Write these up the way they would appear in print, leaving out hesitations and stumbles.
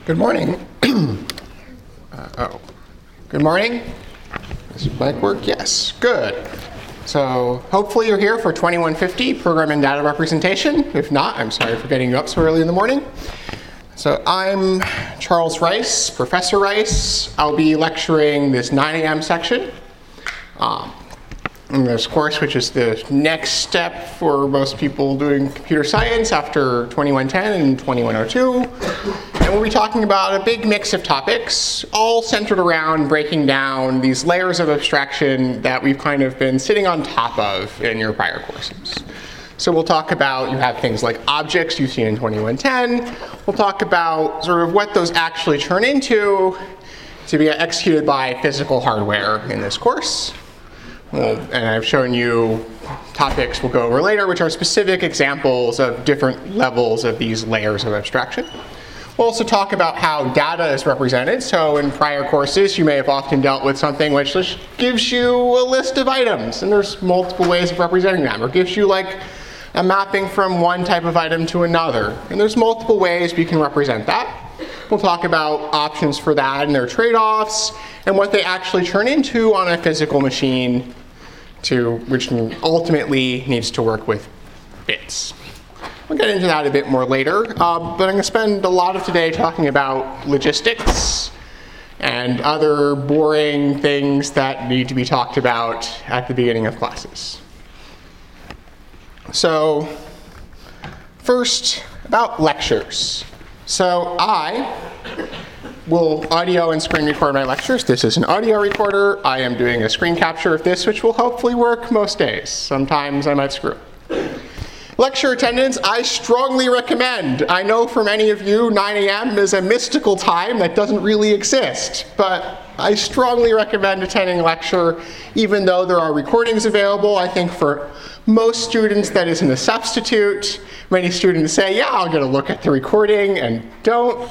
Good morning. Good morning. Does the mic work? Yes. Good. So hopefully you're here for 2150 Program and Data Representation. If not, I'm sorry for getting you up so early in the morning. So I'm Charles Rice, Professor Rice. I'll be lecturing this 9 a.m. section in this course, which is the next step for most people doing computer science after 2110 and 2102. And we'll be talking about a big mix of topics, all centered around breaking down these layers of abstraction that we've kind of been sitting on top of in your prior courses. So we'll talk about, you have things like objects you've seen in 2110. We'll talk about sort of what those actually turn into to be executed by physical hardware in this course. And I've shown you topics we'll go over later, which are specific examples of different levels of these layers of abstraction. We'll also talk about how data is represented. So in prior courses, you may have often dealt with something which just gives you a list of items, and there's multiple ways of representing them, or gives you like a mapping from one type of item to another. And there's multiple ways we can represent that. We'll talk about options for that and their trade-offs, and what they actually turn into on a physical machine, which ultimately needs to work with bits. We'll get into that a bit more later, but I'm going to spend a lot of today talking about logistics and other boring things that need to be talked about at the beginning of classes. So first, about lectures. So I will audio and screen record my lectures. This is an audio recorder. I am doing a screen capture of this, which will hopefully work most days. Sometimes I might screw. Lecture attendance, I strongly recommend. I know for many of you, 9 a.m. is a mystical time that doesn't really exist, but I strongly recommend attending a lecture, even though there are recordings available. I think for most students that isn't a substitute. Many students say, yeah, I'll get a look at the recording, and don't.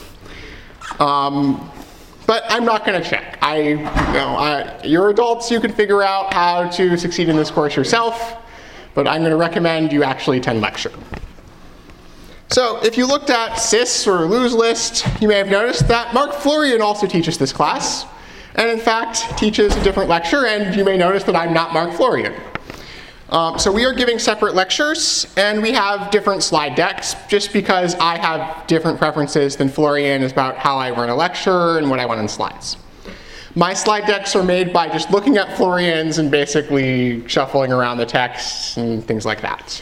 But I'm not going to check. You're adults, you can figure out how to succeed in this course yourself, but I'm going to recommend you actually attend lecture. So if you looked at SIS or Lou's list, you may have noticed that Mark Florian also teaches this class, and in fact teaches a different lecture, and you may notice that I'm not Mark Florian. So we are giving separate lectures, and we have different slide decks, just because I have different preferences than Florian about how I run a lecture and what I want in slides. My slide decks are made by just looking at Florian's and basically shuffling around the text and things like that.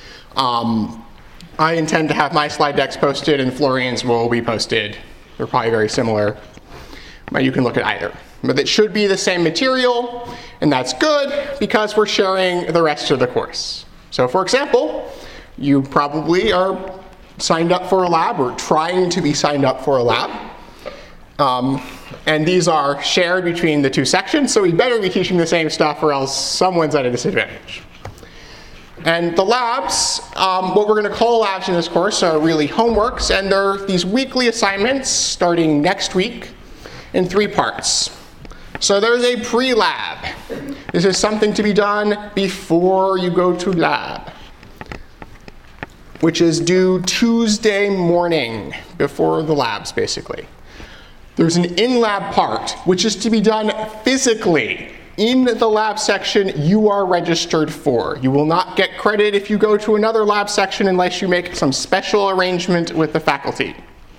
I intend to have my slide decks posted, and Florian's will be posted. They're probably very similar, but you can look at either. But it should be the same material, and that's good because we're sharing the rest of the course. So for example, you probably are signed up for a lab or trying to be signed up for a lab. And these are shared between the two sections, so we better be teaching the same stuff or else someone's at a disadvantage. And the labs, what we're going to call labs in this course are really homeworks, and they're these weekly assignments starting next week in 3 parts. So there's a pre-lab. This is something to be done before you go to lab, which is due Tuesday morning before the labs, basically. There's an in-lab part, which is to be done physically in the lab section you are registered for. You will not get credit if you go to another lab section unless you make some special arrangement with the faculty.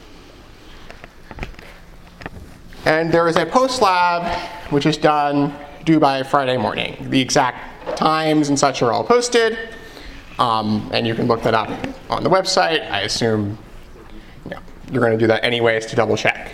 And there is a post-lab, which is due by Friday morning. The exact times and such are all posted, and you can look that up on the website. I assume you're going to do that anyways to double check.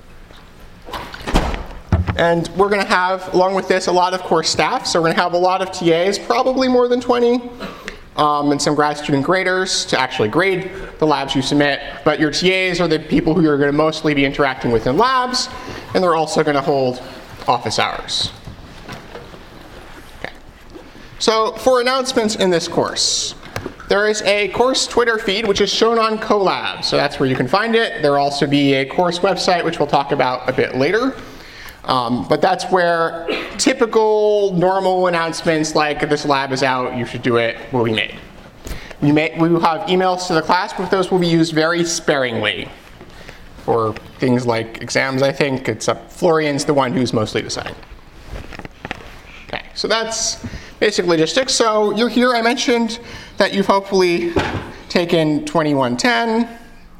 And we're going to have, along with this, a lot of course staff. So we're going to have a lot of TAs, probably more than 20, and some grad student graders to actually grade the labs you submit. But your TAs are the people who you're going to mostly be interacting with in labs, and they're also going to hold office hours. Okay. So for announcements in this course, there is a course Twitter feed which is shown on Colab. So that's where you can find it. There will also be a course website which we'll talk about a bit later. But that's where typical, normal announcements like this lab is out, you should do it, will be made. We will have emails to the class, but those will be used very sparingly. For things like exams, I think, Florian's the one who's mostly deciding. Okay, so that's basic logistics. So you're here, I mentioned that you've hopefully taken 2110.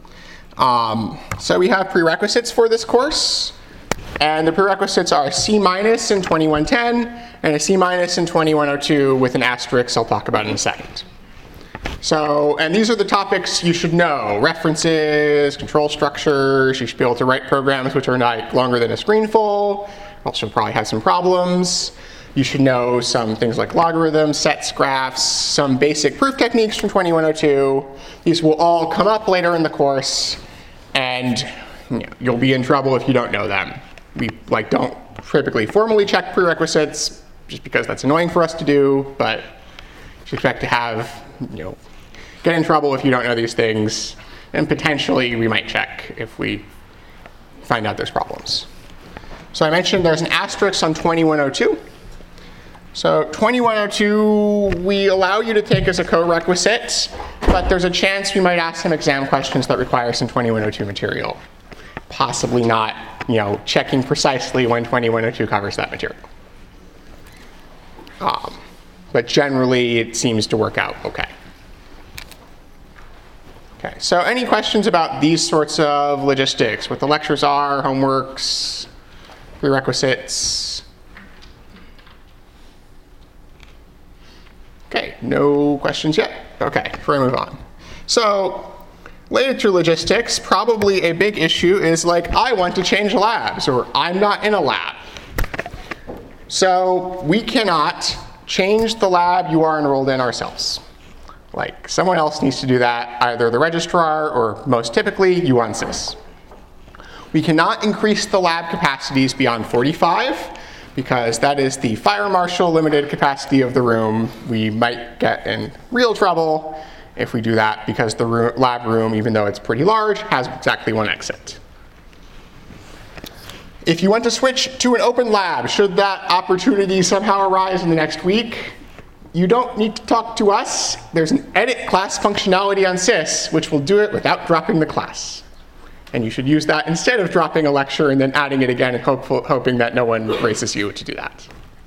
So we have prerequisites for this course. And the prerequisites are a C- in 2110 and a C- in 2102 with an asterisk I'll talk about in a second. So, and these are the topics you should know. References, control structures, you should be able to write programs which are not longer than a screenful. Also probably have some problems. You should know some things like logarithms, sets, graphs, some basic proof techniques from 2102. These will all come up later in the course, and you'll be in trouble if you don't know them. We don't typically formally check prerequisites just because that's annoying for us to do, but you should expect to have, get in trouble if you don't know these things, and potentially we might check if we find out there's problems. So I mentioned there's an asterisk on 2102. So 2102 we allow you to take as a co-requisite, but there's a chance we might ask some exam questions that require some 2102 material. Possibly not, checking precisely when 2102 covers that material. But generally it seems to work out okay. Okay, so any questions about these sorts of logistics, what the lectures are, homeworks, prerequisites? Okay, no questions yet? Okay, before I move on. So, related to logistics, probably a big issue is I want to change labs, or I'm not in a lab. So, we cannot change the lab you are enrolled in ourselves. Someone else needs to do that, either the registrar or most typically you on SIS. We cannot increase the lab capacities beyond 45 because that is the fire marshal limited capacity of the room. We might get in real trouble if we do that because the lab room, even though it's pretty large, has exactly one exit. If you want to switch to an open lab, should that opportunity somehow arise in the next week, you don't need to talk to us. There's an edit class functionality on SIS, which will do it without dropping the class. And you should use that instead of dropping a lecture and then adding it again and hoping that no one races you to do that.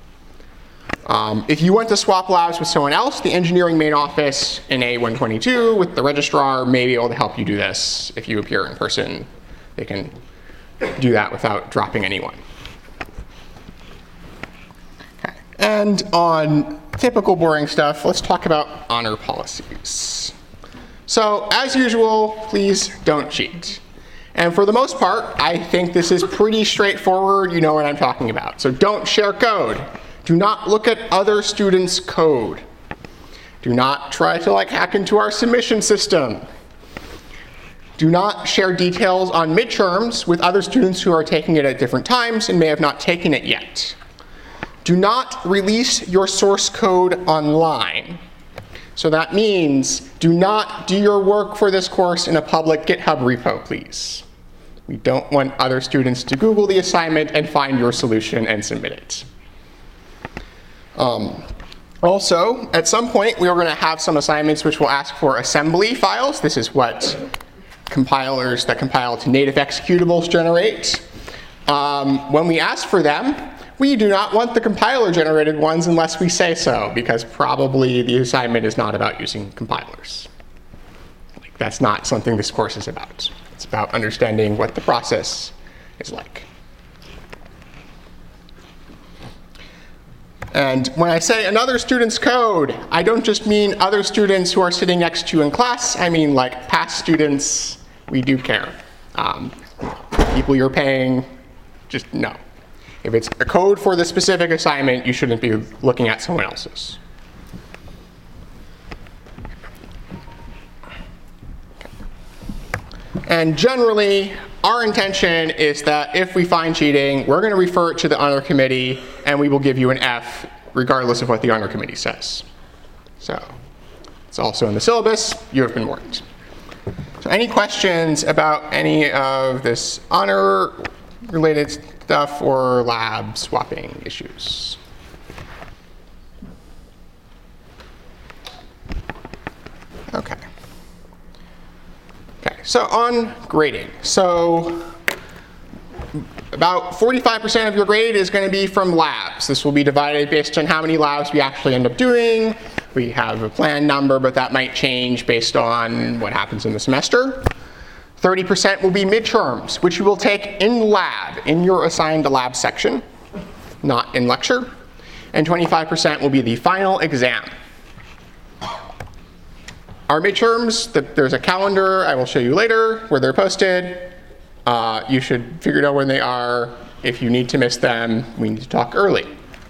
If you want to swap labs with someone else, the engineering main office in A122 with the registrar may be able to help you do this. If you appear in person, they can do that without dropping anyone. Okay. And on typical boring stuff, let's talk about honor policies. So as usual, please don't cheat. And for the most part, I think this is pretty straightforward. You know what I'm talking about. So don't share code. Do not look at other students' code. Do not try to hack into our submission system. Do not share details on midterms with other students who are taking it at different times and may have not taken it yet. Do not release your source code online. So that means do not do your work for this course in a public GitHub repo, please. We don't want other students to Google the assignment and find your solution and submit it. Also, at some point, we are going to have some assignments which will ask for assembly files. This is what compilers that compile to native executables generate. When we ask for them, we do not want the compiler-generated ones unless we say so, because probably the assignment is not about using compilers. That's not something this course is about. It's about understanding what the process is like. And when I say another student's code, I don't just mean other students who are sitting next to you in class. I mean past students. We do care. People you're paying, just no. If it's a code for the specific assignment, you shouldn't be looking at someone else's. And generally, our intention is that if we find cheating, we're going to refer it to the honor committee, and we will give you an F, regardless of what the honor committee says. So it's also in the syllabus. You have been warned. So any questions about any of this honor-related stuff or lab swapping issues? Okay. Okay, So on grading. So about 45% of your grade is going to be from labs. This will be divided based on how many labs we actually end up doing. We have a planned number, but that might change based on what happens in the semester. 30% will be midterms, which you will take in lab, in your assigned lab section, not in lecture. And 25% will be the final exam. Our midterms, there's a calendar I will show you later where they're posted. You should figure out when they are. If you need to miss them, we need to talk early.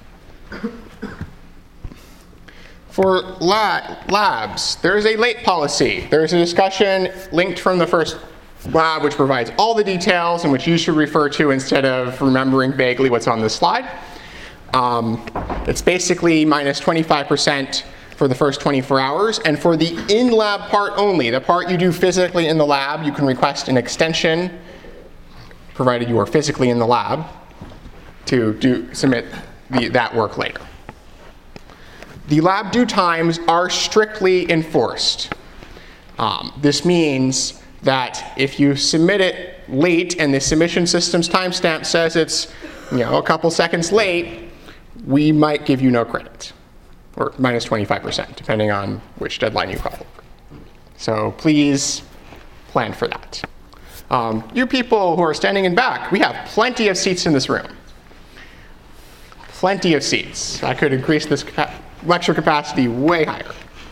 For labs, there is a late policy. There is a discussion linked from the first lab which provides all the details and which you should refer to instead of remembering vaguely what's on this slide. It's basically minus 25% for the first 24 hours. And for the in-lab part only, the part you do physically in the lab, you can request an extension, provided you are physically in the lab, to submit that work later. The lab due times are strictly enforced. This means that if you submit it late and the submission system's timestamp says it's a couple seconds late, we might give you no credit, or minus 25%, depending on which deadline you follow. So please plan for that. You people who are standing in back, we have plenty of seats in this room. Plenty of seats. I could increase this lecture capacity way higher.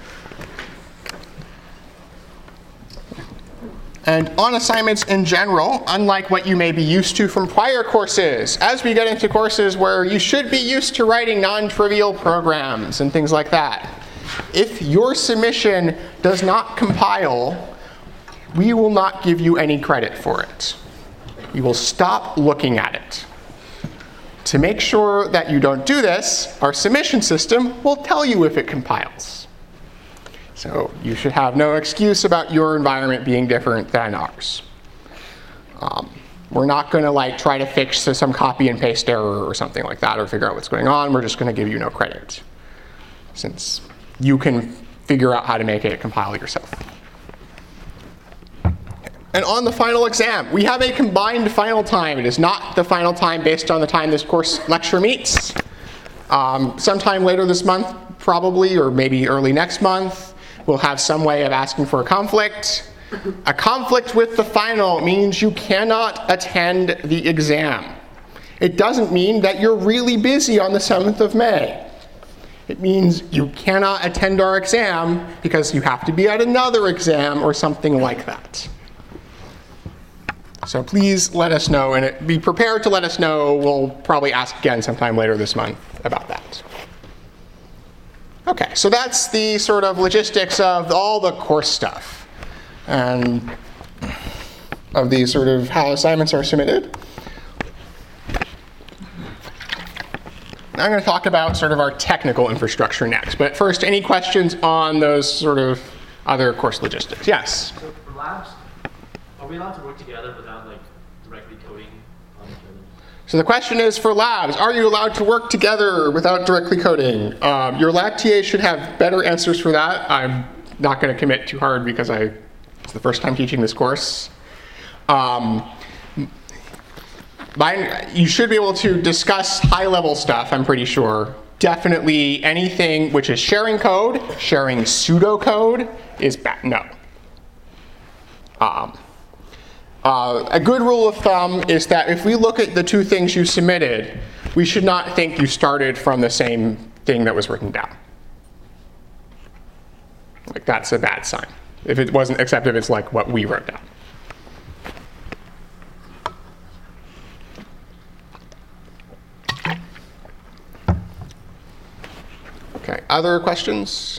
And on assignments in general, unlike what you may be used to from prior courses, as we get into courses where you should be used to writing non-trivial programs and things like that, if your submission does not compile, we will not give you any credit for it. We will stop looking at it. To make sure that you don't do this, our submission system will tell you if it compiles. So you should have no excuse about your environment being different than ours. We're not going to try to fix some copy and paste error or something like that or figure out what's going on. We're just going to give you no credit, since you can figure out how to make it compile yourself. And on the final exam, we have a combined final time. It is not the final time based on the time this course lecture meets. Sometime later this month, probably, or maybe early next month, we'll have some way of asking for a conflict. A conflict with the final means you cannot attend the exam. It doesn't mean that you're really busy on the 7th of May. It means you cannot attend our exam because you have to be at another exam or something like that. So please let us know, and be prepared to let us know. We'll probably ask again sometime later this month about that. Okay, so that's the sort of logistics of all the course stuff and of the sort of how assignments are submitted. Now I'm going to talk about sort of our technical infrastructure next. But first, any questions on those sort of other course logistics? Yes? So for labs, are we allowed to work together without directly coding on each other? So the question is, for labs, are you allowed to work together without directly coding? Your lab TA should have better answers for that. I'm not going to commit too hard because it's the first time teaching this course. You should be able to discuss high-level stuff, I'm pretty sure. Definitely anything which is sharing code, sharing pseudocode is bad. No. A good rule of thumb is that if we look at the two things you submitted, we should not think you started from the same thing that was written down. That's a bad sign. If it wasn't, except if it's like what we wrote down. Okay, other questions?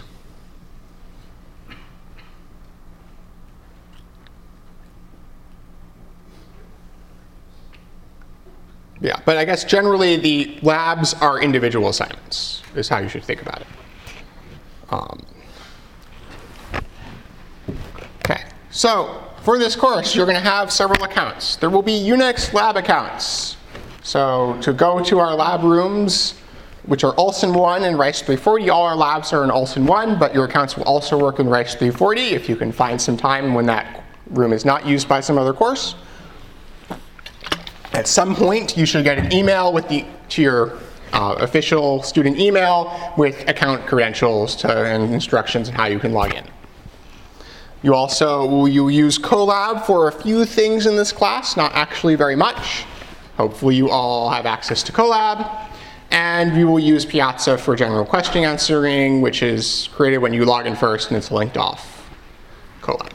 Yeah, but I guess generally the labs are individual assignments, is how you should think about it. Okay, so for this course, you're going to have several accounts. There will be Unix lab accounts. So to go to our lab rooms, which are Olson 1 and Rice 340, all our labs are in Olson 1, but your accounts will also work in Rice 340 if you can find some time when that room is not used by some other course. At some point, you should get an email to your official student email with account credentials and instructions on how you can log in. You use Colab for a few things in this class, not actually very much. Hopefully you all have access to Colab. And we will use Piazza for general question answering, which is created when you log in first and it's linked off Colab.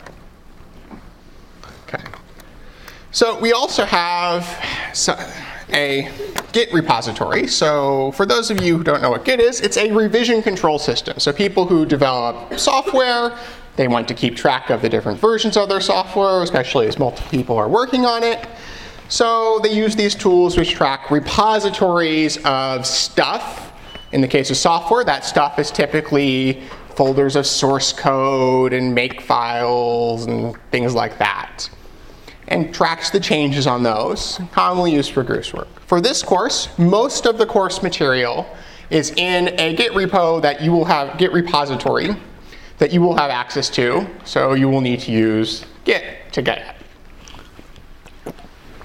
Okay. So we also have a Git repository. So for those of you who don't know what Git is, it's a revision control system. So people who develop software, they want to keep track of the different versions of their software, especially as multiple people are working on it. So they use these tools which track repositories of stuff. In the case of software, that stuff is typically folders of source code and make files and things like that, and tracks the changes on those, commonly used for Goose work. For this course, most of the course material is in a Git repo that you will have, Git repository that you will have access to, so you will need to use Git to get it.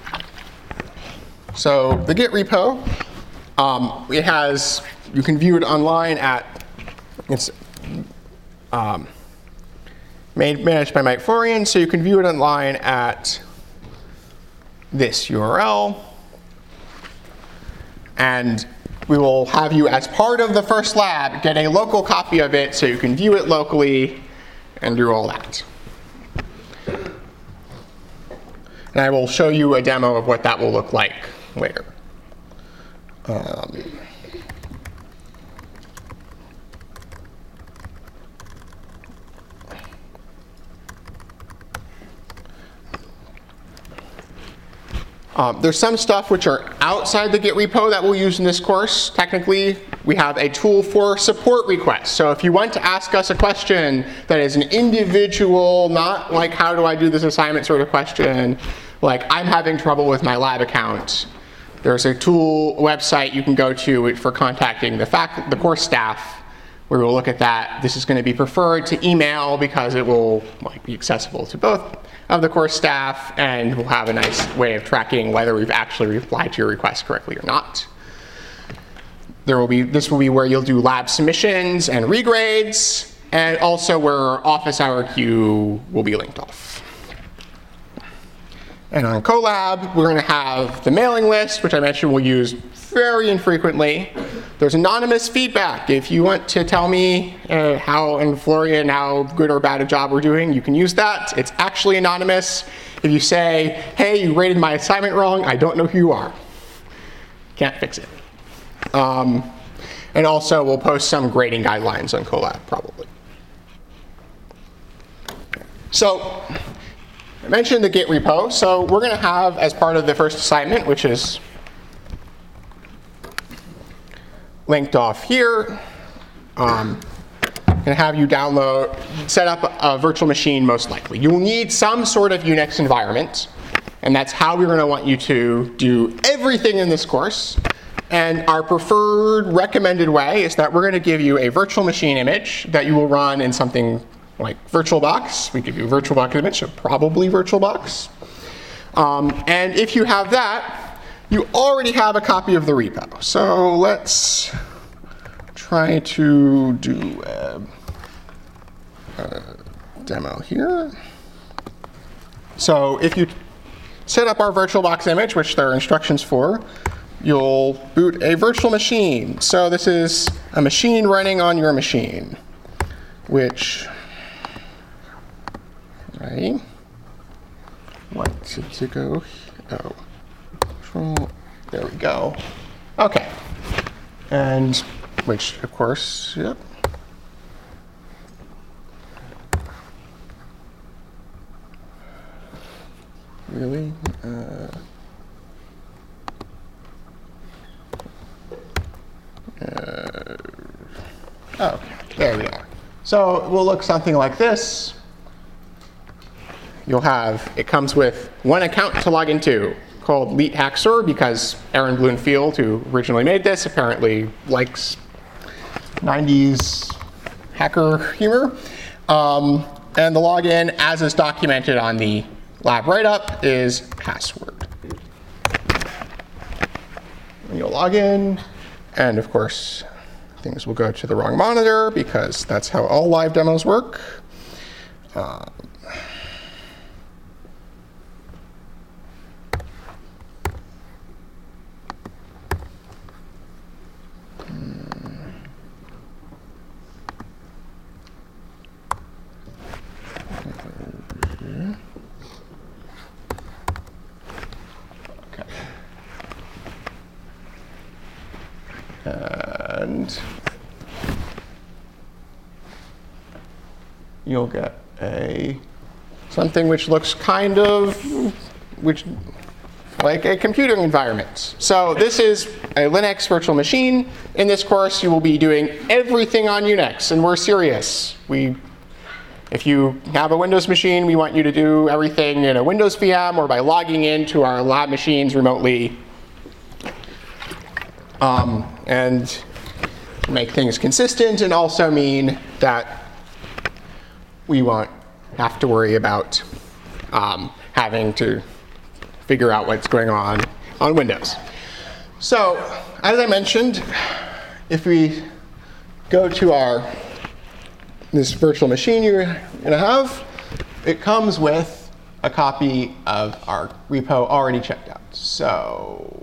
So the Git repo, you can view it online at, it's managed by Mike Florian, so you can view it online at this URL. And we will have you, as part of the first lab, get a local copy of it so you can view it locally and do all that. And I will show you a demo of what that will look like later. There's some stuff which are outside the Git repo that we'll use in this course. Technically, we have a tool for support requests. So if you want to ask us a question that is an individual, not like how do I do this assignment sort of question, like I'm having trouble with my lab account, there's a tool website you can go to for contacting the course staff, where we'll look at that. This is going to be preferred to email because it will be accessible to both of the course staff, and we'll have a nice way of tracking whether we've actually replied to your request correctly or not. This will be where you'll do lab submissions and regrades, and also where office hour queue will be linked off. And on Colab, we're going to have the mailing list, which I mentioned we'll use very infrequently. There's anonymous feedback. If you want to tell me and Florian how good or bad a job we're doing, you can use that. It's actually anonymous. If you say, hey, you rated my assignment wrong, I don't know who you are. Can't fix it. And also, we'll post some grading guidelines on Colab, probably. So I mentioned the Git repo. So we're going to have, as part of the first assignment, which is linked off here, I'm going to have you set up a virtual machine most likely. You will need some sort of Unix environment, and that's how we're going to want you to do everything in this course. And our preferred recommended way is that we're going to give you a virtual machine image that you will run in something like VirtualBox. We give you a VirtualBox image, so probably VirtualBox. And if you have that, you already have a copy of the repo. So let's try to do a demo here. So if you set up our VirtualBox image, which there are instructions for, you'll boot a virtual machine. So this is a machine running on your machine, which, right? What to go? Oh. There we go. Okay. And which, of course, yep. Really? Oh, there we are. So it will look something like this. It comes with one account to log into, called Leet Hacksaw, because Aaron Bloomfield, who originally made this, apparently likes 90s hacker humor. And the login, as is documented on the lab write-up, is password. And you'll log in, and of course, things will go to the wrong monitor because that's how all live demos work. And you'll get something which looks kind of like a computing environment. So this is a Linux virtual machine. In this course, you will be doing everything on Unix, and we're serious. If you have a Windows machine, we want you to do everything in a Windows VM or by logging into our lab machines remotely. And to make things consistent, and also mean that we won't have to worry about having to figure out what's going on Windows. So, as I mentioned, if we go to this virtual machine you're going to have, it comes with a copy of our repo already checked out. So,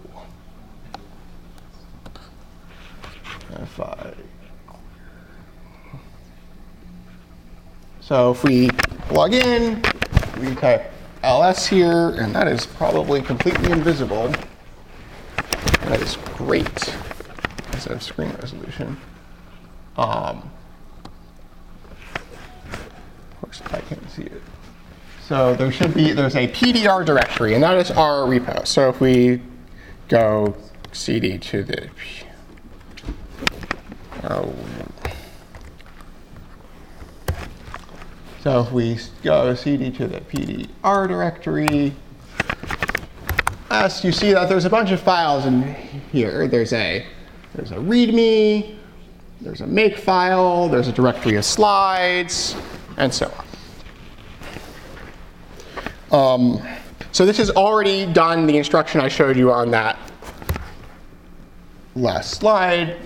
if we log in, we type ls here, and that is probably completely invisible. That is great instead of screen resolution. Of course, I can't see it. So there's a PDR directory, and that is our repo. So if we go cd to the So if we go cd to the PDR directory, you see that there's a bunch of files in here. There's a README, there's a make file, there's a directory of slides, and so on. So this has already done the instruction I showed you on that last slide.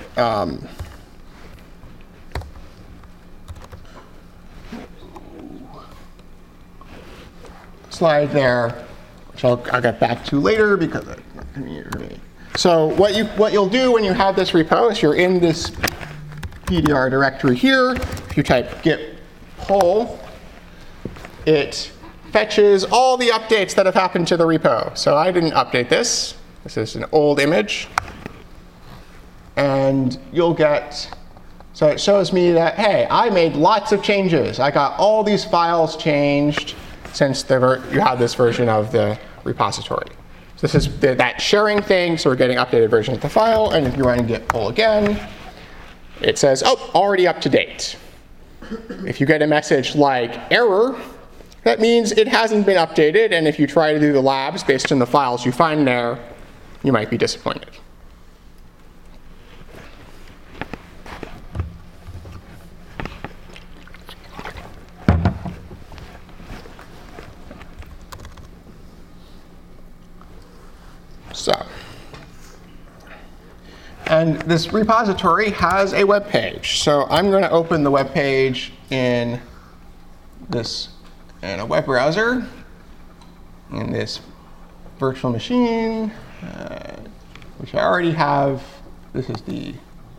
Slide there, which I'll get back to later because it's not convenient for me. So what you'll do when you have this repo is you're in this PDR directory here. If you type git pull, it fetches all the updates that have happened to the repo. So I didn't update this. This is an old image. And you'll get, so it shows me that, hey, I made lots of changes. I got all these files changed since you have this version of the repository. So this is that sharing thing, so we're getting updated versions of the file, and if you run git pull again, it says, oh, already up to date. If you get a message like error, that means it hasn't been updated, and if you try to do the labs based on the files you find there, you might be disappointed. So, and this repository has a web page. So I'm going to open the web page in a web browser in this virtual machine, which I already have. This is the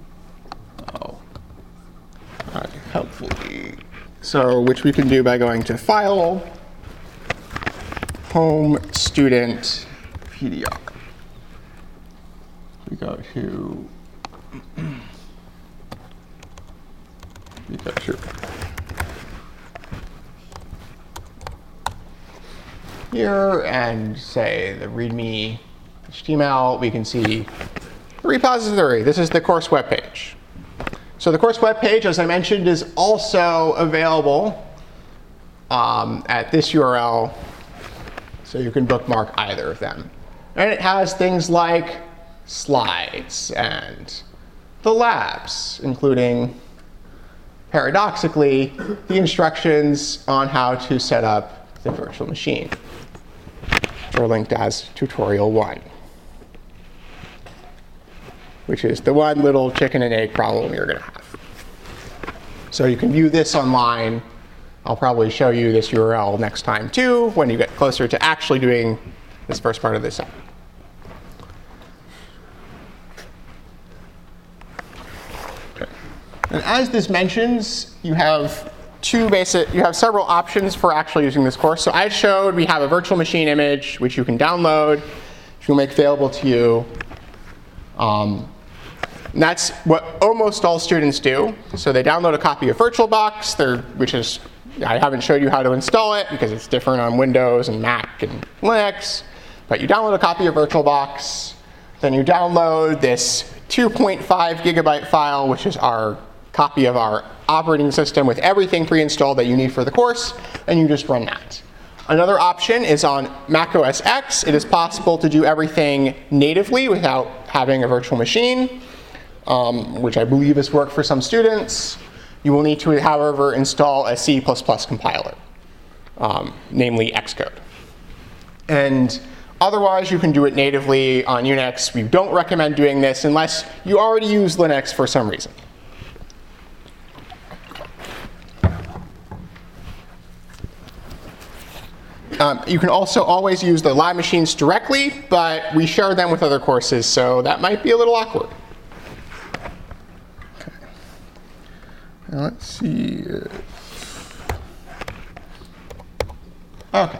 helpfully. So which we can do by going to File, Home, Student, PDR. We go to here and say the README HTML. We can see the repository. This is the course webpage. So the course webpage, as I mentioned, is also available at this URL. So you can bookmark either of them. And it has things like slides and the labs, including paradoxically, the instructions on how to set up the virtual machine, which are linked as tutorial 1, which is the one little chicken and egg problem you're going to have. So you can view this online. I'll probably show you this URL next time too, when you get closer to actually doing this first part of this app. Okay. And as this mentions, you have several options for actually using this course. So I showed we have a virtual machine image, which you can download, which we'll make available to you. And that's what almost all students do. So they download a copy of VirtualBox, which is, I haven't showed you how to install it because it's different on Windows and Mac and Linux. But you download a copy of VirtualBox, then you download this 2.5 gigabyte file, which is our copy of our operating system with everything pre-installed that you need for the course, and you just run that. Another option is on Mac OS X. It is possible to do everything natively without having a virtual machine, which I believe has worked for some students. You will need to, however, install a C++ compiler, namely Xcode. And otherwise, you can do it natively on Unix. We don't recommend doing this unless you already use Linux for some reason. You can also always use the lab machines directly, but we share them with other courses, so that might be a little awkward. Okay. Now let's see. Okay.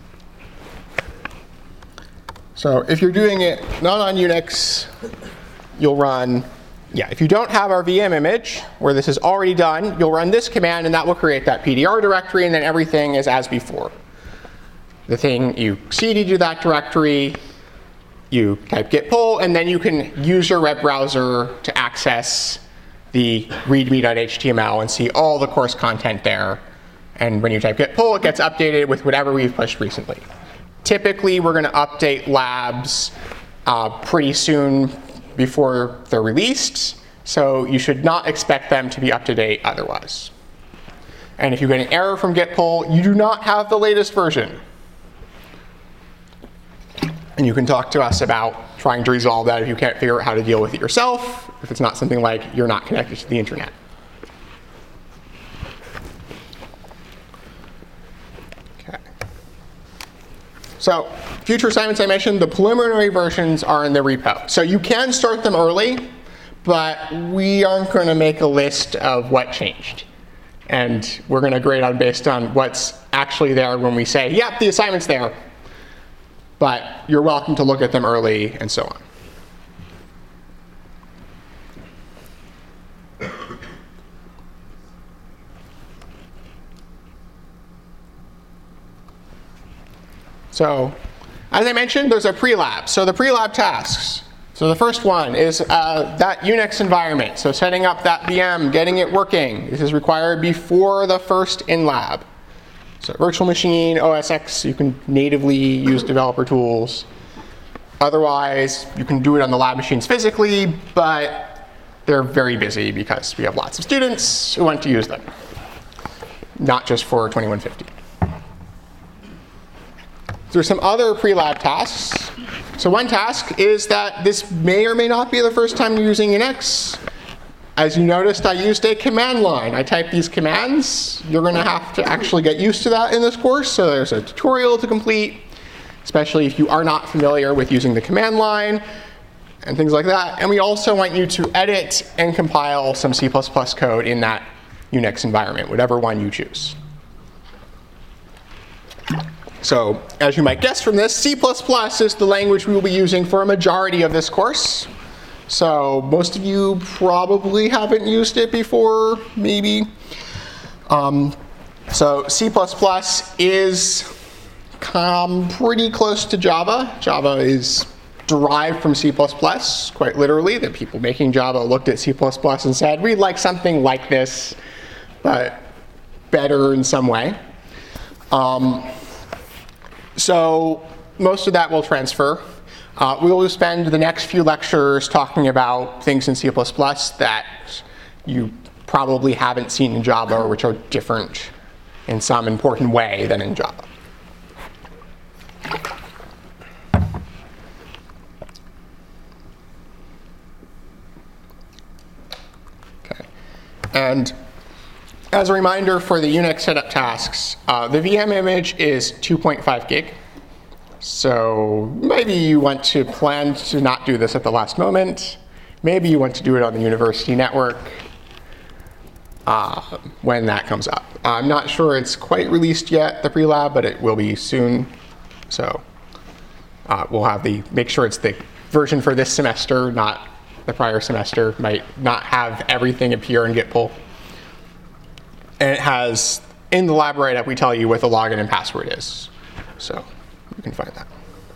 So if you're doing it not on Unix, you'll run, if you don't have our VM image, where this is already done, you'll run this command, and that will create that PDR directory, and then everything is as before. The thing you cd to that directory, you type git pull, and then you can use your web browser to access the readme.html and see all the course content there. And when you type git pull, it gets updated with whatever we've pushed recently. Typically, we're going to update labs pretty soon before they're released, so you should not expect them to be up to date otherwise. And if you get an error from git pull, you do not have the latest version. And you can talk to us about trying to resolve that if you can't figure out how to deal with it yourself, if it's not something like you're not connected to the internet. Okay. So future assignments I mentioned, the preliminary versions are in the repo. So you can start them early, but we aren't going to make a list of what changed. And we're going to grade on based on what's actually there when we say, yep, the assignment's there. But you're welcome to look at them early and so on. So as I mentioned, there's a pre-lab. So the pre-lab tasks. So the first one is that Unix environment. So setting up that VM, getting it working. This is required before the first in-lab. So virtual machine, OS X, you can natively use developer tools. Otherwise, you can do it on the lab machines physically, but they're very busy because we have lots of students who want to use them, not just for 2150. There's some other pre-lab tasks. So one task is that this may or may not be the first time you're using Unix. As you noticed, I used a command line. I typed these commands. You're going to have to actually get used to that in this course. So there's a tutorial to complete, especially if you are not familiar with using the command line and things like that. And we also want you to edit and compile some C++ code in that Unix environment, whatever one you choose. So as you might guess from this, C++ is the language we will be using for a majority of this course. So most of you probably haven't used it before, maybe. So C++ is pretty close to Java. Java is derived from C++, quite literally. The people making Java looked at C++ and said, we'd like something like this, but better in some way. So most of that will transfer. We will spend the next few lectures talking about things in C++ that you probably haven't seen in Java, or which are different in some important way than in Java. Okay. And as a reminder for the Unix setup tasks, the VM image is 2.5 gig. So maybe you want to plan to not do this at the last moment. Maybe you want to do it on the university network when that comes up. I'm not sure it's quite released yet, the pre-lab, but it will be soon. So we'll have make sure it's the version for this semester, not the prior semester. Might not have everything appear in Git pull. And it has, in the lab write-up, we tell you what the login and password is. So you can find that.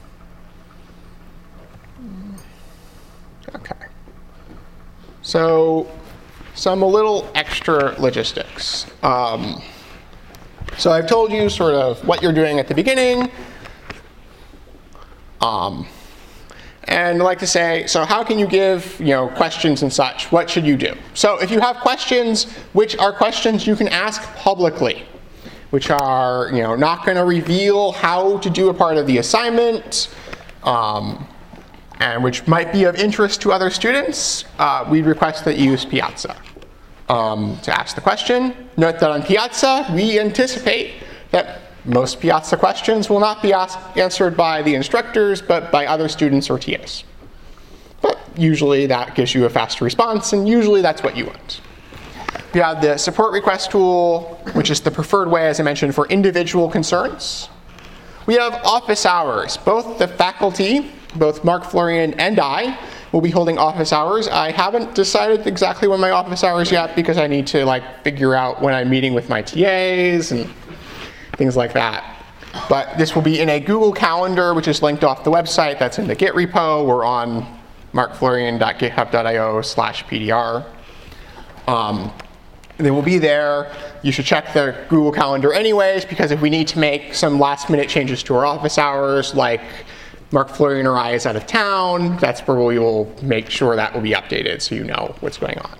Okay. So some a little extra logistics. So I've told you sort of what you're doing at the beginning. And I'd like to say, so how can you give questions and such? What should you do? So if you have questions, which are questions you can ask publicly, which are not going to reveal how to do a part of the assignment, and which might be of interest to other students, we'd request that you use Piazza to ask the question. Note that on Piazza, we anticipate that most Piazza questions will not be answered by the instructors, but by other students or TAs. But usually that gives you a faster response, and usually that's what you want. We have the support request tool, which is the preferred way, as I mentioned, for individual concerns. We have office hours. Both the faculty, both Mark Florian and I, will be holding office hours. I haven't decided exactly when my office hours yet because I need to figure out when I'm meeting with my TAs and things like that. But this will be in a Google Calendar, which is linked off the website. That's in the Git repo. We're on markflorian.github.io/pdr. They will be there. You should check the Google Calendar anyways, because if we need to make some last-minute changes to our office hours, like Mark Florian or I is out of town, that's where we will make sure that will be updated so you know what's going on.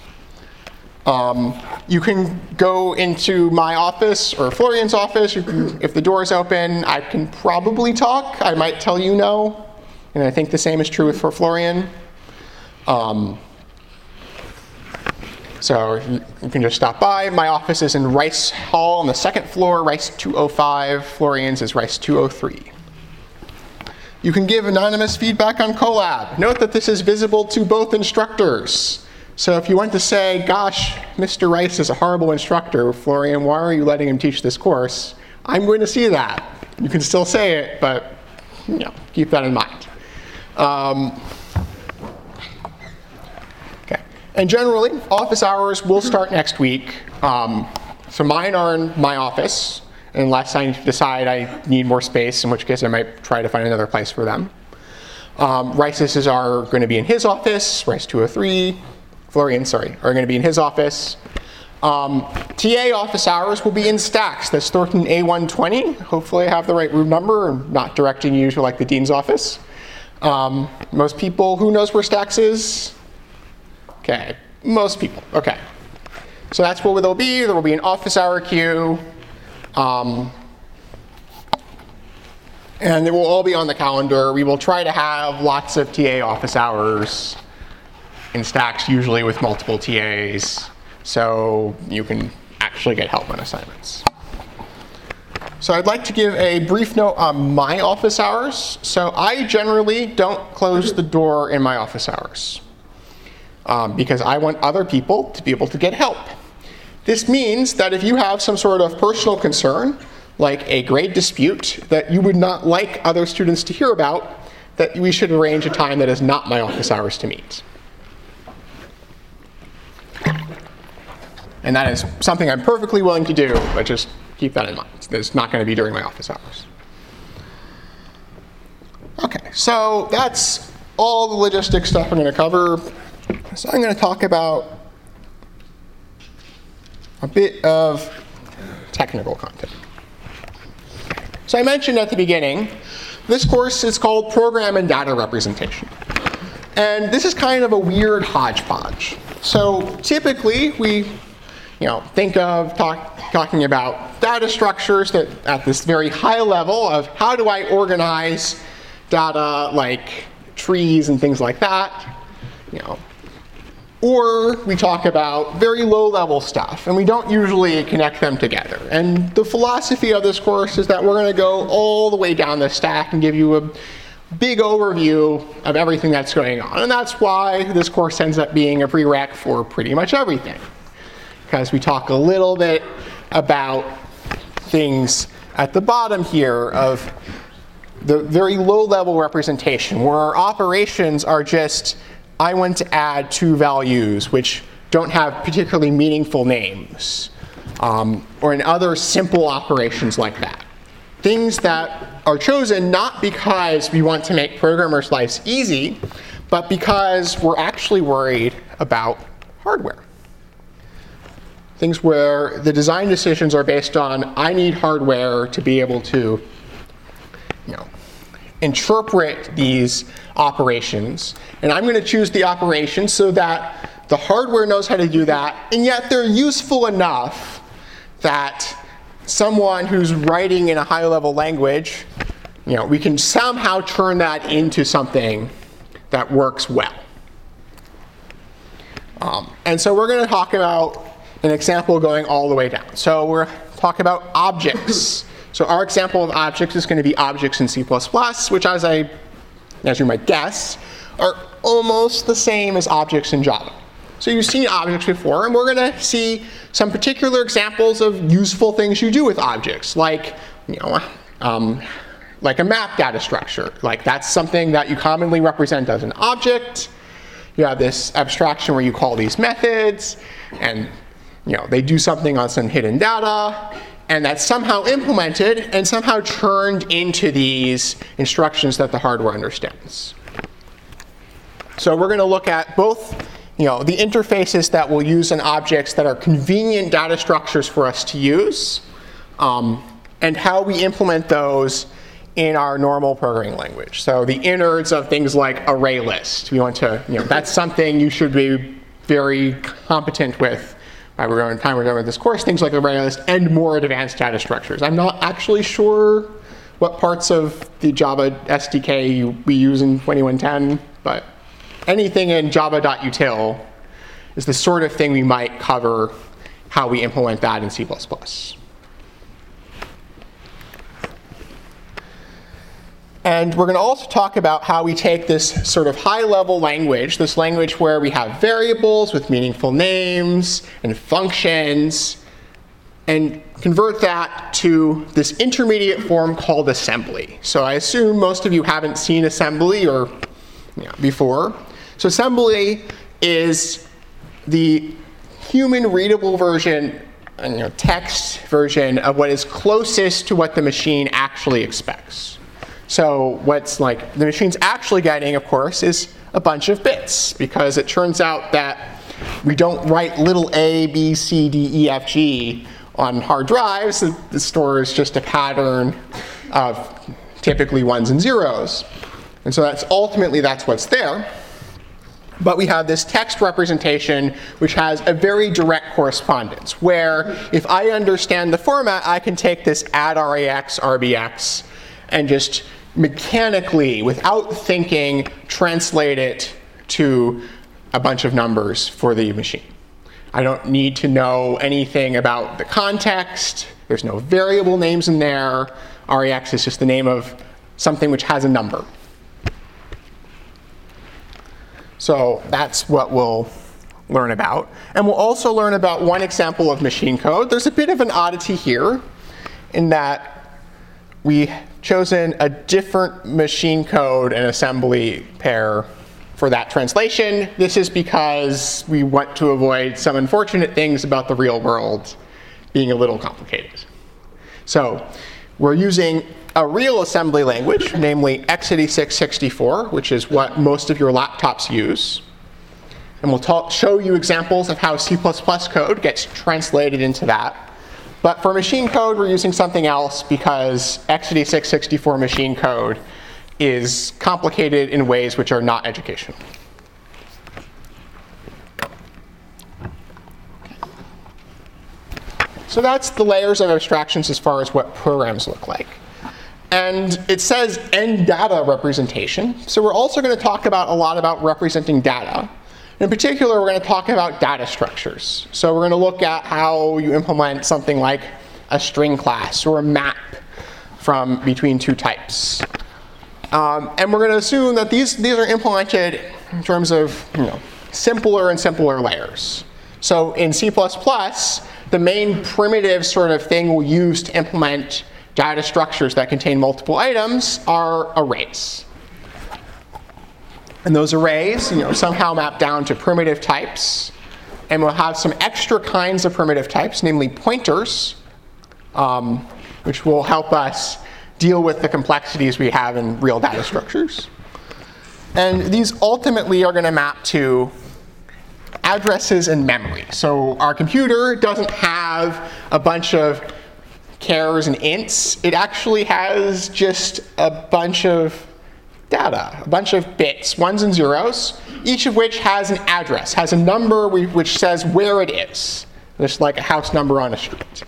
You can go into my office or Florian's office. If the door is open, I can probably talk. I might tell you no. And I think the same is true for Florian. So you can just stop by. My office is in Rice Hall on the second floor, Rice 205. Florian's is Rice 203. You can give anonymous feedback on Colab. Note that this is visible to both instructors. So if you want to say, gosh, Mr. Rice is a horrible instructor, Florian, why are you letting him teach this course? I'm going to see that. You can still say it, but keep that in mind. Okay. And generally, office hours will start next week. So mine are in my office, unless I decide I need more space, in which case I might try to find another place for them. Rice's are going to be in his office, Rice 203. Florian, sorry, are going to be in his office. TA office hours will be in Stacks. That's Thornton A120. Hopefully I have the right room number. I'm not directing you to the dean's office. Most people, who knows where Stacks is? Okay, most people, okay. So that's where they'll be. There will be an office hour queue. And they will all be on the calendar. We will try to have lots of TA office hours in Stacks, usually with multiple TAs, so you can actually get help on assignments. So I'd like to give a brief note on my office hours. So I generally don't close the door in my office hours because I want other people to be able to get help. This means that if you have some sort of personal concern, like a grade dispute that you would not like other students to hear about, that we should arrange a time that is not my office hours to meet. And that is something I'm perfectly willing to do, but just keep that in mind. It's not going to be during my office hours. Okay, so that's all the logistics stuff I'm going to cover. So I'm going to talk about a bit of technical content. So I mentioned at the beginning, this course is called Program and Data Representation. And this is kind of a weird hodgepodge. So typically we think of talking about data structures that at this very high level of how do I organize data like trees and things like that. Or we talk about very low-level stuff, and we don't usually connect them together. And the philosophy of this course is that we're going to go all the way down the stack and give you a big overview of everything that's going on. And that's why this course ends up being a prereq for pretty much everything. Because we talk a little bit about things at the bottom here of the very low-level representation, where our operations are just, I want to add 2 values which don't have particularly meaningful names, or in other simple operations like that. Things that are chosen not because we want to make programmers' lives easy, but because we're actually worried about hardware. Things where the design decisions are based on, I need hardware to be able to interpret these operations, and I'm going to choose the operations so that the hardware knows how to do that, and yet they're useful enough that someone who's writing in a high-level language, we can somehow turn that into something that works well. And so we're going to talk about an example going all the way down. So we're talking about objects. So our example of objects is going to be objects in C++, which as you might guess, are almost the same as objects in Java. So you've seen objects before, and we're going to see some particular examples of useful things you do with objects, like a map data structure. Like that's something that you commonly represent as an object. You have this abstraction where you call these methods, and they do something on some hidden data, and that's somehow implemented and somehow turned into these instructions that the hardware understands. So we're going to look at both the interfaces that we'll use in objects that are convenient data structures for us to use, and how we implement those in our normal programming language. So the innards of things like ArrayList. We want to, that's something you should be very competent with by the time we're done with this course, things like ArrayList and more advanced data structures. I'm not actually sure what parts of the Java SDK we use in 2110, but anything in java.util is the sort of thing we might cover how we implement that in C++. And we're going to also talk about how we take this sort of high-level language, this language where we have variables with meaningful names and functions, and convert that to this intermediate form called assembly. So I assume most of you haven't seen assembly or before. So assembly is the human-readable version, text version of what is closest to what the machine actually expects. So what's the machine's actually getting, of course, is a bunch of bits, because it turns out that we don't write little a, b, c, d, e, f, g on hard drives. The store is just a pattern of typically 1s and 0s. And so that's what's there. But we have this text representation which has a very direct correspondence, where if I understand the format, I can take this add rax, rbx, and just mechanically, without thinking, translate it to a bunch of numbers for the machine. I don't need to know anything about the context. There's no variable names in there. Rax is just the name of something which has a number. So that's what we'll learn about. And we'll also learn about one example of machine code. There's a bit of an oddity here in that we chosen a different machine code and assembly pair for that translation. This is because we want to avoid some unfortunate things about the real world being a little complicated. So we're using a real assembly language, namely x86-64, which is what most of your laptops use. And we'll show you examples of how C++ code gets translated into that. But for machine code, we're using something else because x86-64 machine code is complicated in ways which are not educational. So that's the layers of abstractions as far as what programs look like. And it says end data representation. So we're also going to talk about a lot about representing data. In particular, we're going to talk about data structures. So we're going to look at how you implement something like a string class or a map from between two types. And we're going to assume that these are implemented in terms of simpler and simpler layers. So in C++, the main primitive sort of thing we'll use to implement data structures that contain multiple items are arrays. And those arrays somehow map down to primitive types. And we'll have some extra kinds of primitive types, namely pointers, which will help us deal with the complexities we have in real data structures. And these ultimately are going to map to addresses and memory. So our computer doesn't have a bunch of chars and ints. It actually has just a bunch of data, a bunch of bits, ones and zeros, each of which has an address, has a number which says where it is, just like a house number on a street.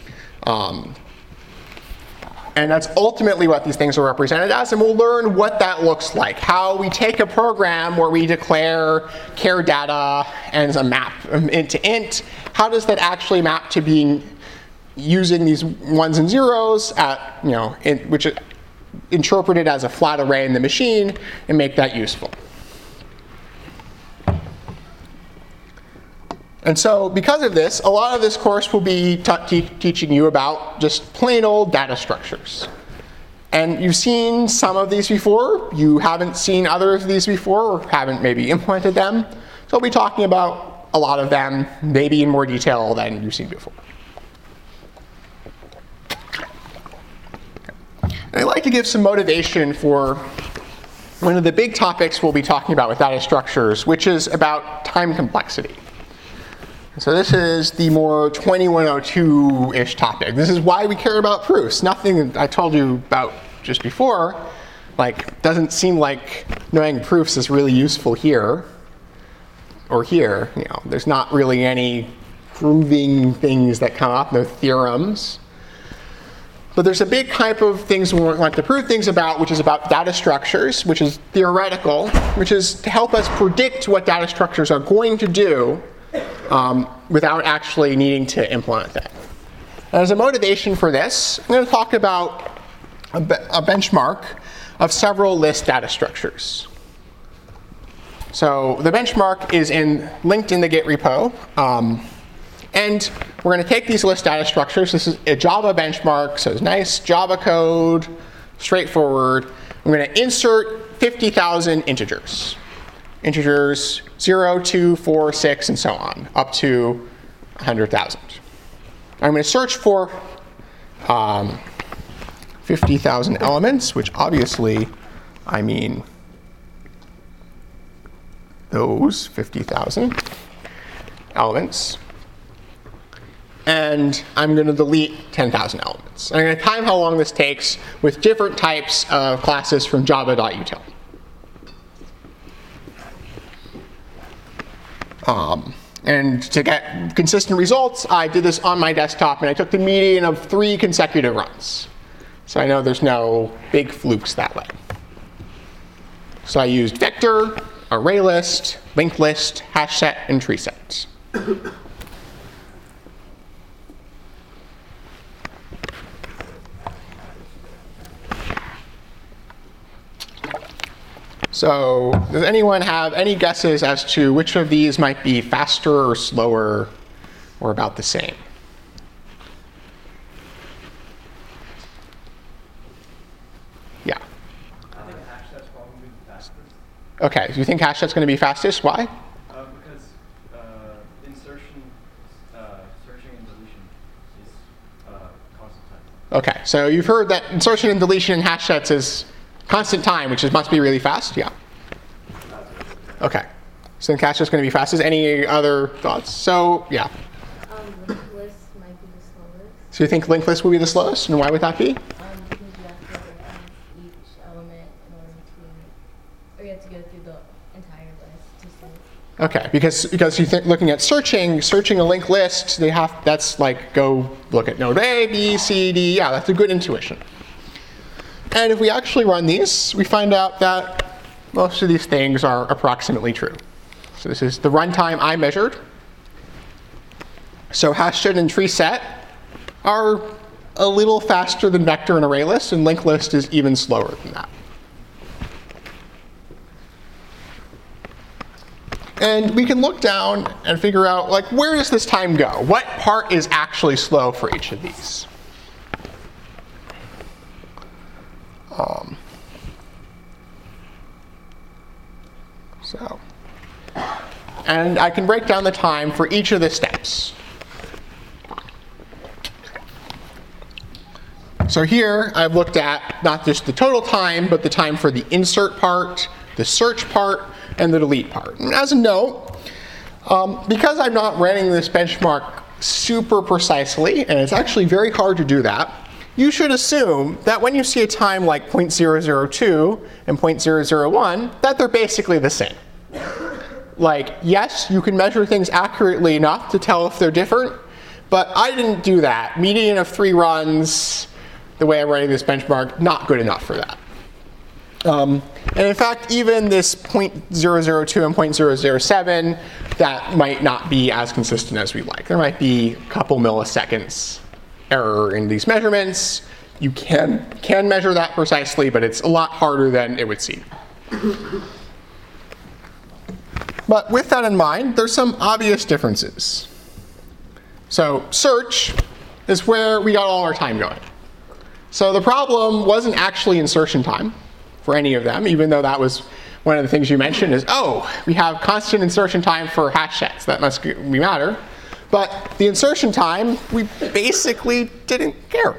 And that's ultimately what these things are represented as, and we'll learn what that looks like, how we take a program where we declare char data and a map int to int. How does that actually map to being using these ones and zeros at, which is interpreted as a flat array in the machine, and make that useful. And so because of this, a lot of this course will be teaching you about just plain old data structures. And you've seen some of these before. You haven't seen other of these before, or haven't maybe implemented them. So I'll be talking about a lot of them, maybe in more detail than you've seen before. And I'd like to give some motivation for one of the big topics we'll be talking about with data structures, which is about time complexity. So this is the more 2102-ish topic. This is why we care about proofs. Nothing I told you about just before, doesn't seem like knowing proofs is really useful here or here. There's not really any proving things that come up, no theorems. But there's a big type of things we want to prove things about, which is about data structures, which is theoretical, which is to help us predict what data structures are going to do without actually needing to implement them. As a motivation for this, I'm going to talk about a benchmark of several list data structures. So the benchmark is linked in the Git repo. And we're going to take these list data structures. This is a Java benchmark, so it's nice Java code, straightforward. I'm going to insert 50,000 integers. Integers 0, 2, 4, 6, and so on, up to 100,000. I'm going to search for 50,000 elements, which obviously I mean those 50,000 elements. And I'm going to delete 10,000 elements. I'm going to time how long this takes with different types of classes from java.util. And to get consistent results, I did this on my desktop, and I took the median of 3 consecutive runs. So I know there's no big flukes that way. So I used vector, array list, linked list, hash set, and tree set. So does anyone have any guesses as to which of these might be faster or slower or about the same? Yeah. I think hash set's probably the fastest. OK, so you think hash set's going to be fastest? Why? Because insertion, searching and deletion is constant time. OK, so you've heard that insertion and deletion in hash sets is constant time, which must be really fast? Yeah. OK. So then hash set's going to be fastest. Any other thoughts? So, yeah. Linked list might be the slowest. So you think linked list will be the slowest? And why would that be? Because you have to reference each element in order to, or you have to go through the entire list to see. Okay, because you think looking at searching a linked list, that's like go look at node A, B, C, D. Yeah, that's a good intuition. And if we actually run these, we find out that most of these things are approximately true. So this is the runtime I measured. So hashset and tree set are a little faster than vector and array list, and linked list is even slower than that. And we can look down and figure out, like, where does this time go? What part is actually slow for each of these? And I can break down the time for each of the steps. So here I've looked at not just the total time, but the time for the insert part, the search part, and the delete part. And as a note, because I'm not running this benchmark super precisely, and it's actually very hard to do that, you should assume that when you see a time like 0.002 and 0.001, that they're basically the same. Like, yes, you can measure things accurately enough to tell if they're different, but I didn't do that. Median of 3 runs, the way I'm running this benchmark, not good enough for that. And in fact, even this 0.002 and 0.007, that might not be as consistent as we'd like. There might be a couple milliseconds error in these measurements. You can measure that precisely, but it's a lot harder than it would seem. But with that in mind, there's some obvious differences. So search is where we got all our time going. So the problem wasn't actually insertion time for any of them, even though that was one of the things you mentioned is, oh, we have constant insertion time for hash sets. That must be matter. But the insertion time, we basically didn't care.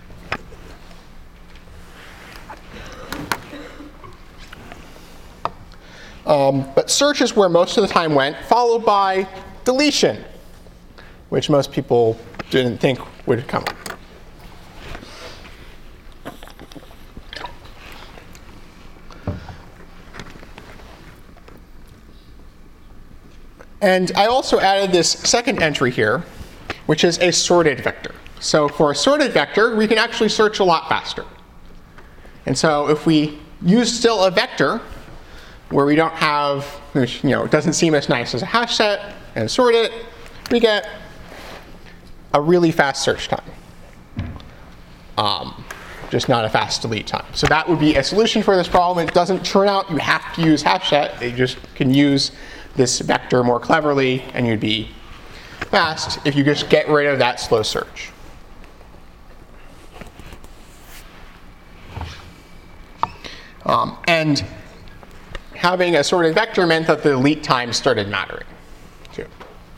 But search is where most of the time went, followed by deletion, which most people didn't think would come up. And I also added this second entry here, which is a sorted vector. So for a sorted vector, we can actually search a lot faster. And so if we use still a vector, where we don't have, which, it doesn't seem as nice as a hash set, and sort it, we get a really fast search time. Just not a fast delete time. So that would be a solution for this problem. It doesn't turn out you have to use hash set. You just can use this vector more cleverly, and you'd be fast if you just get rid of that slow search. And having a sorted vector meant that the delete time started mattering, too.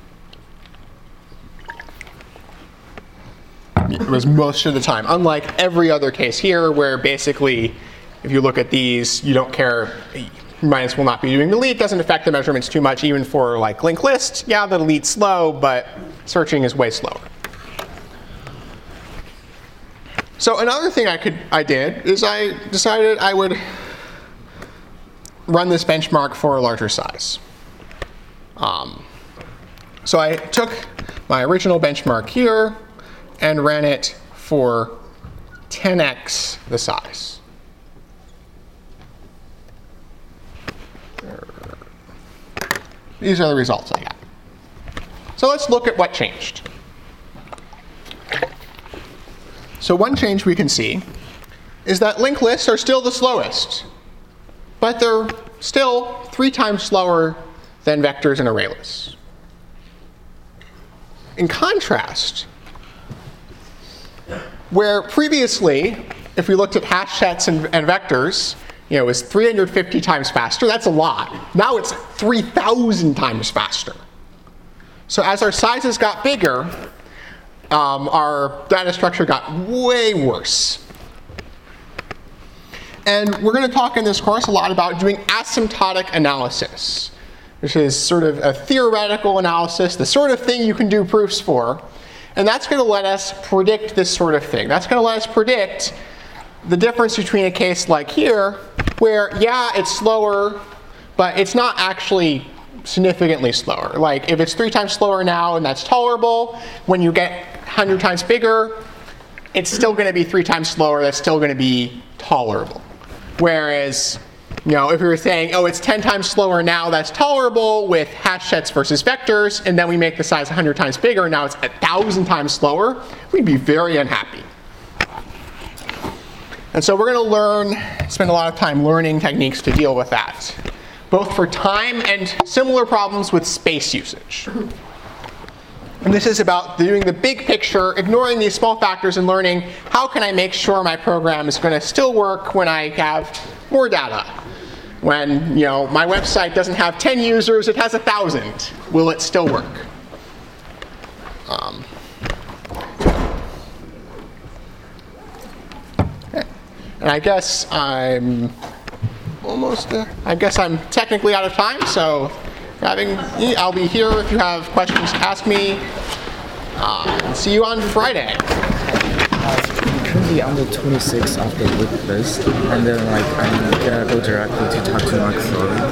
It was most of the time, unlike every other case here, where basically, if you look at these, you don't care. Minus will not be doing delete. Doesn't affect the measurements too much, even for like linked list. Yeah, the delete's slow, but searching is way slower. So another thing I did is I decided I would run this benchmark for a larger size. So I took my original benchmark here and ran it for 10x the size. These are the results I got. So let's look at what changed. So one change we can see is that linked lists are still the slowest, but they're still 3 times slower than vectors and array lists. In contrast, where previously, if we looked at hash sets and vectors, it was 350 times faster. That's a lot. Now it's 3,000 times faster. So as our sizes got bigger, our data structure got way worse. And we're going to talk in this course a lot about doing asymptotic analysis, which is sort of a theoretical analysis, the sort of thing you can do proofs for. And that's going to let us predict this sort of thing. That's going to let us predict the difference between a case like here, where, yeah, it's slower, but it's not actually significantly slower. Like if it's 3 times slower now and that's tolerable, when you get 100 times bigger, it's still going to be 3 times slower. That's still going to be tolerable. Whereas, if we were saying, oh, it's 10 times slower now, that's tolerable with hash sets versus vectors, and then we make the size 100 times bigger, and now it's 1,000 times slower, we'd be very unhappy. And so we're going to spend a lot of time learning techniques to deal with that, both for time and similar problems with space usage. And this is about doing the big picture, ignoring these small factors and learning how can I make sure my program is going to still work when I have more data. When my website doesn't have 10 users, it has 1,000. Will it still work? And I guess I'm almost there. I guess I'm technically out of time, so I'll be here if you have questions to ask me. See you on Friday. Currently on the 26th of the week list, and then I'm gonna go directly to talk to Mark Slaughter.